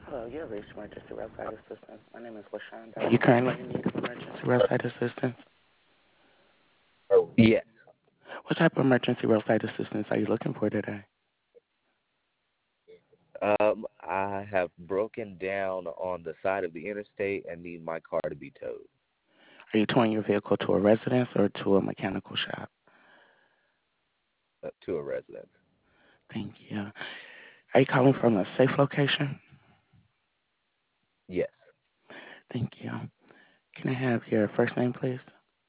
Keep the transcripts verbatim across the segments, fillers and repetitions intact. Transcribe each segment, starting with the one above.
Hello, you have reached emergency roadside assistance. My name is LaShonda. Are you currently in need of emergency roadside assistance? Yes. What type of emergency roadside assistance are you looking for today? Um, I have broken down on the side of the interstate and need my car to be towed Are you towing your vehicle to a residence or to a mechanical shop? uh, to a residence. Thank you. Are you calling from a safe location? Yes. Thank you. Can I have your first name, please?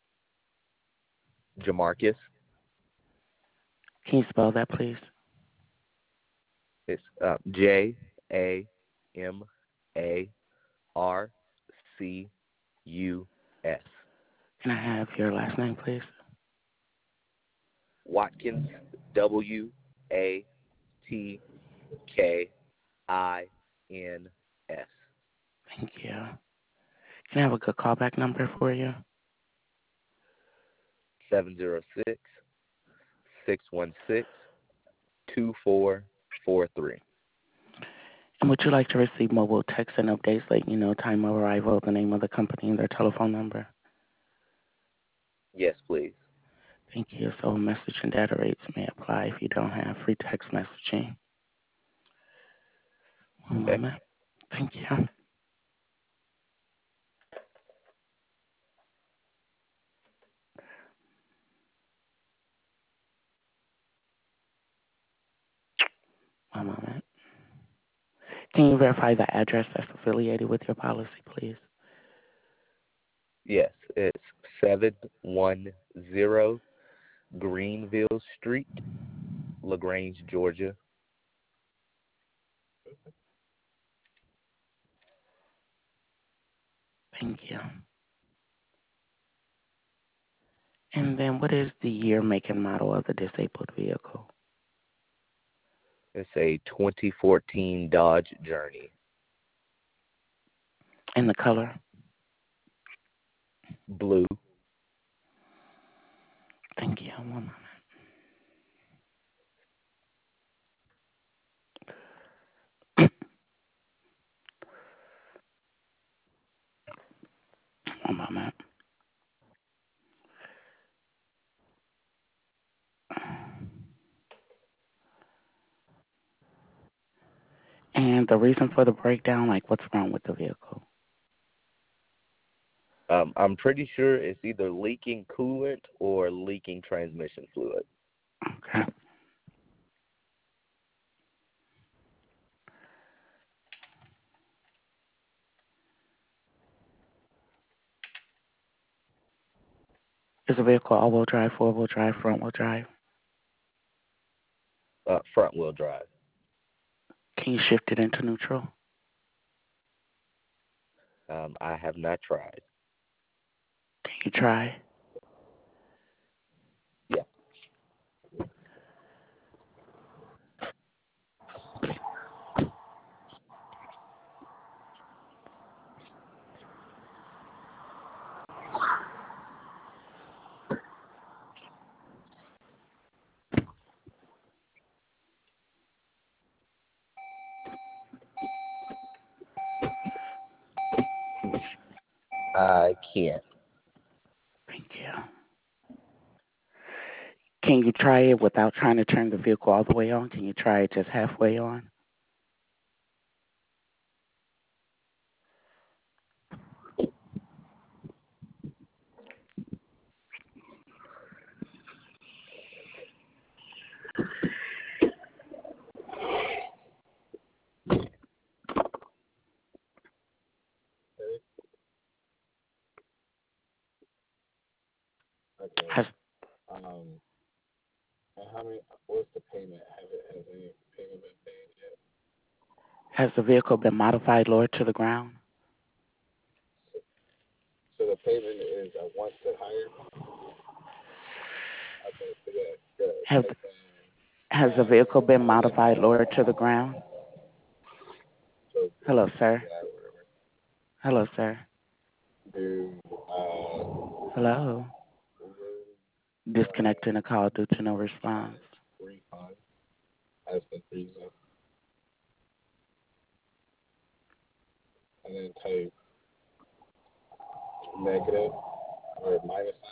Jamarcus. Can you spell that, please? It's uh, J A M A R C U S. Can I have your last name, please? Watkins. W A T K I N S. Thank you. Can I have a good callback number for you? seven zero six, six one six, two four four three. And would you like to receive mobile text and updates letting you know time of arrival, the name of the company, and their telephone number? Yes, please. Thank you. So message and data rates may apply if you don't have free text messaging. One Okay. moment. Thank you. One moment. Can you verify the address that's affiliated with your policy, please? Yes, it's seven one zero Greenville Street, LaGrange, Georgia. Thank you. And then what is the year, make, and model of the disabled vehicle? It's a twenty fourteen Dodge Journey, And the color? blue. Thank you. One moment. One moment. And the reason for the breakdown, like what's wrong with the vehicle? Um, I'm pretty sure it's either leaking coolant or leaking transmission fluid. Okay. Is the vehicle all-wheel drive, four-wheel drive, front-wheel drive? Uh, front wheel drive. Can you shift it into neutral? Um, I have not tried. Can you try? Yeah. I can't. Thank you. Can you try it without trying to turn the vehicle all the way on? Can you try it just halfway on? Okay. Has Um, and how many? What's the payment? Have it? Has any payment been paid yet? has the vehicle been modified, lowered to the ground? So, so the payment is a once to hire. Okay, so yeah, the Have stipend has the and vehicle been all the modified, lowered to the ground? so Hello, sir. yeah, whatever. Hello, sir. Do uh, Hello. will Disconnecting the call due to no uh, response. insurance refund as the reason? and then type negative or minus sign.